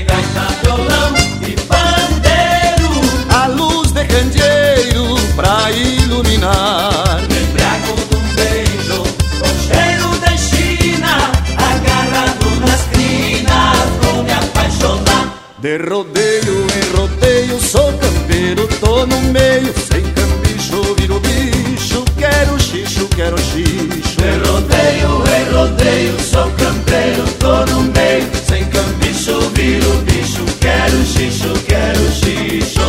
gaita, violão e pandeiro, a luz de candeeiro pra iluminar. me embriago num beijo com cheiro de China, agarrado nas crinas, vou me apaixonar. De rodeio em rodeio sou campeiro, tô no meio, sem cambicho viro bicho, quero xixo, quero xixo. De rodeio em rodeio sou campeiro, tô no meio, sem cambicho viro bicho, quero xixo, quero xixo.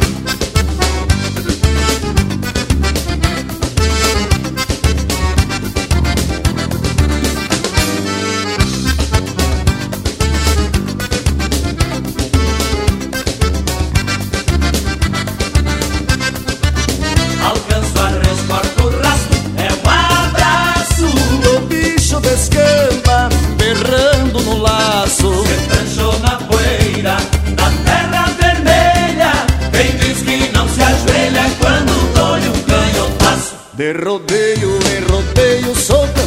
Alcanço a res, corto o rastro, é um abraço. O bicho descamba, berrando no laço. Se tranchou na poeira da terra vermelha, quem diz que não se ajoelha quando dou-lhe um canhotaço. De rodeio em rodeio sou